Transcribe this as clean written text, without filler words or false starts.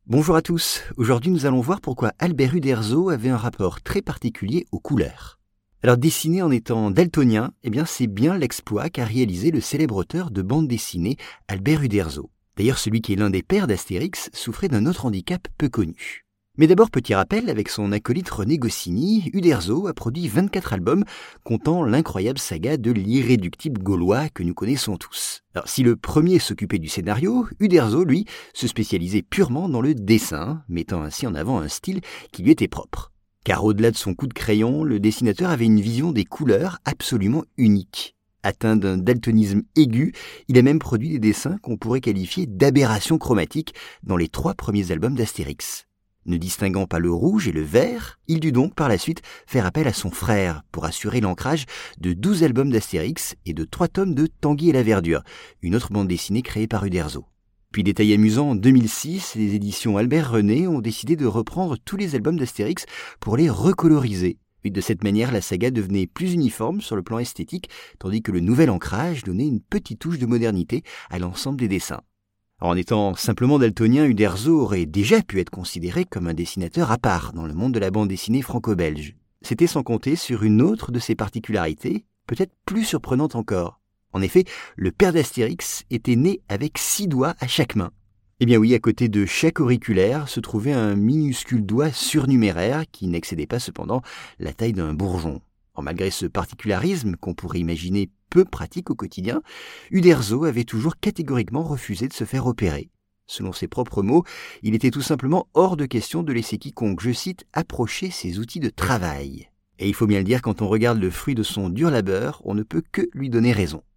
Bonjour à tous, aujourd'hui nous allons voir pourquoi Albert Uderzo avait un rapport très particulier aux couleurs. Alors dessiner en étant daltonien, c'est bien l'exploit qu'a réalisé le célèbre auteur de bande dessinée Albert Uderzo. D'ailleurs celui qui est l'un des pères d'Astérix souffrait d'un autre handicap peu connu. Mais d'abord petit rappel, avec son acolyte René Goscinny, Uderzo a produit 24 albums comptant l'incroyable saga de l'irréductible Gaulois que nous connaissons tous. Alors si le premier s'occupait du scénario, Uderzo, lui, se spécialisait purement dans le dessin, mettant ainsi en avant un style qui lui était propre. Car au-delà de son coup de crayon, le dessinateur avait une vision des couleurs absolument unique. Atteint d'un daltonisme aigu, il a même produit des dessins qu'on pourrait qualifier d'aberrations chromatiques dans les 3 premiers albums d'Astérix. Ne distinguant pas le rouge et le vert, il dut donc par la suite faire appel à son frère pour assurer l'ancrage de 12 albums d'Astérix et de 3 tomes de Tanguy et la Verdure, une autre bande dessinée créée par Uderzo. Puis détail amusant, en 2006, les éditions Albert René ont décidé de reprendre tous les albums d'Astérix pour les recoloriser. Et de cette manière, la saga devenait plus uniforme sur le plan esthétique, tandis que le nouvel ancrage donnait une petite touche de modernité à l'ensemble des dessins. En étant simplement daltonien, Uderzo aurait déjà pu être considéré comme un dessinateur à part dans le monde de la bande dessinée franco-belge. C'était sans compter sur une autre de ses particularités, peut-être plus surprenante encore. En effet, le père d'Astérix était né avec 6 doigts à chaque main. Eh bien oui, à côté de chaque auriculaire se trouvait un minuscule doigt surnuméraire qui n'excédait pas cependant la taille d'un bourgeon. Malgré ce particularisme qu'on pourrait imaginer peu pratique au quotidien, Uderzo avait toujours catégoriquement refusé de se faire opérer. Selon ses propres mots, il était tout simplement hors de question de laisser quiconque, je cite, approcher ses outils de travail. Et il faut bien le dire, quand on regarde le fruit de son dur labeur, on ne peut que lui donner raison.